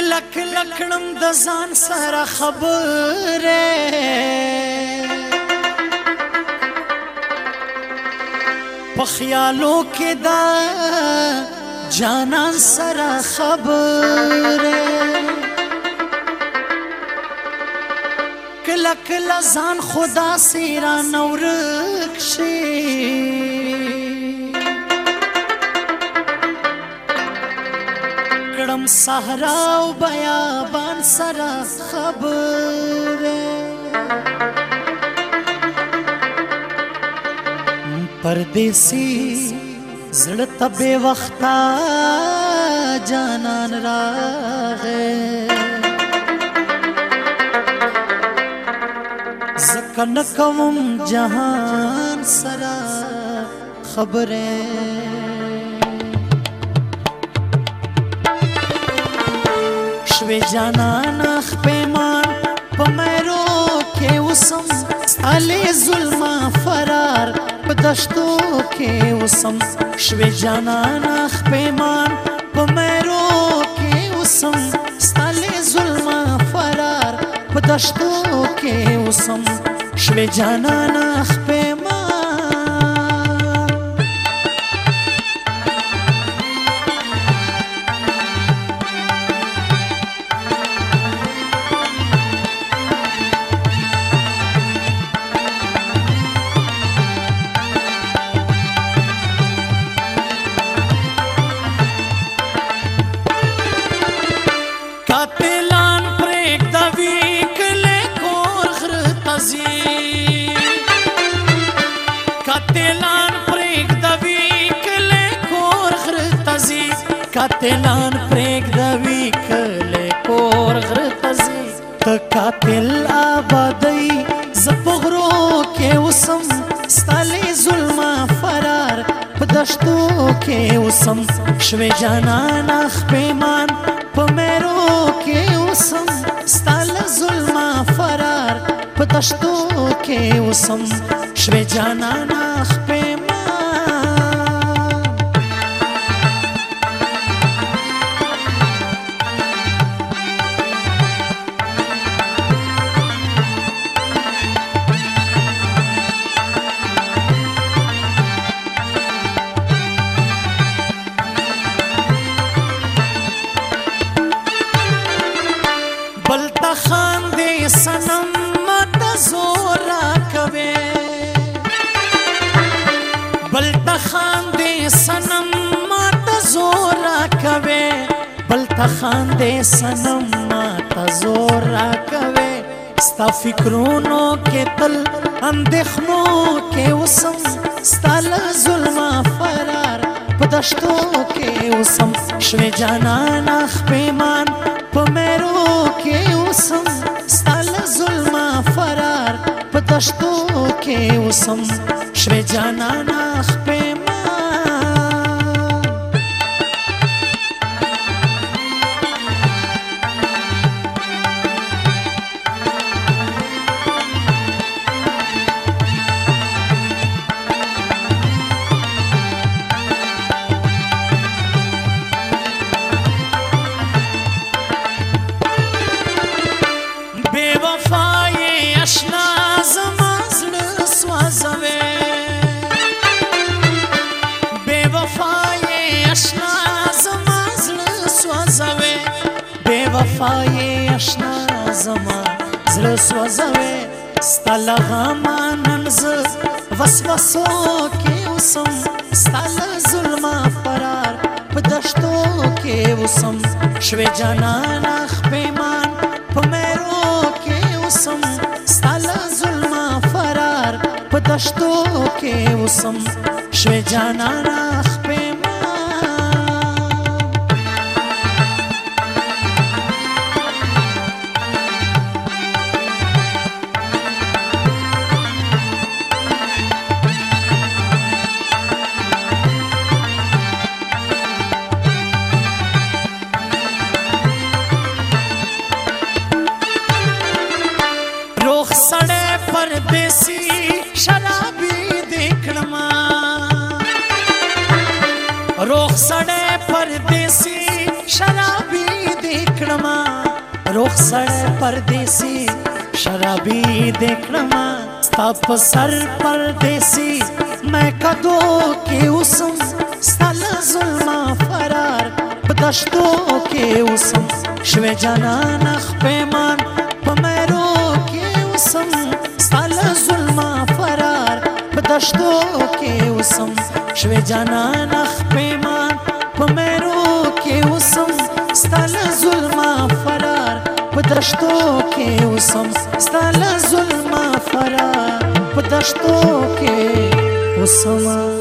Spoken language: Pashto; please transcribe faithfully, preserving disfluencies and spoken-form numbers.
کله کله کړم د ځان سره خبره په خیالو کې دا جانان سره خبره کله کله ځان خدا سیرا نورک شي کړم صحرا او بیابان سره خبره پردیسی زړه ته بې وخته جانان راغی زکه نه کوم جهان سره خبره شوی جانان اخ پیمان په مېرو کې اوسم ستالی ظلمه فرار په دشتو کې اوسم شوی جانان اخ پیمان په مېرو کې اوسم ستالی ظلمه فرار په دشتو کې اوسم شوی جانان اخ پیمان قاتلان پریک دوی کلی کور غر تزی قاتلان پریک دوی کلی کور غر تزی قاتلان پریک دوی کلی کور غر تزی تا قاتل آبادی زپغرو کے اسم ستالی ظلمہ فرار پدشتو کے اسم شوی جانان اخ پیمان پمیرو کے اسم ستال ظلمہ فرار پدشتو کے اسم شوی جانان اخ پیمان بلتا خاندے سنم ماتا زورا کوے بلتا خاندے سنم ماتا زورا کوے بلتا خاندے سنم ماتا زورا کوے ستا فکرونو کے تل اندخنو کے اسم ستال ظلمہ فرار پدشتو کے اسم شوی جانان اخ پیمان پمیرو کے اسم ستال ظلمہ فرار پدشتو کے اسم شوی جانان اخ پیمان وفای اشنا زما زړه سوځوي ستا له غمه نن زه وسوسو کې اوسم ستا له ظلمه فرار په دشتو کې اوسم شوی جانان اخ پیمان په مېرو کې اوسم ستا له ظلمه فرار په دشتو کې اوسم شوی جانان اخ پیمان سڑے پردیسی شرابی دیکھنما روخ سڑے پردیسی شرابی دیکھنما सड़े परदेसी शराबी देखणमा स्ता प सर परदेसी मैं कदो के उसम स्ताला जुल्मा फरार बदश्तो के उसम शवे जाना नख पेमान पमेरो के उसम स्ताला जुल्मा फरार बदश्तो के उसम शवे जाना नख पेमान पमेरो के उसम स्ताला जुल्मा फरार बदश्तो के उसम स्ताला जुल्मा फरार बदश्तो के उसम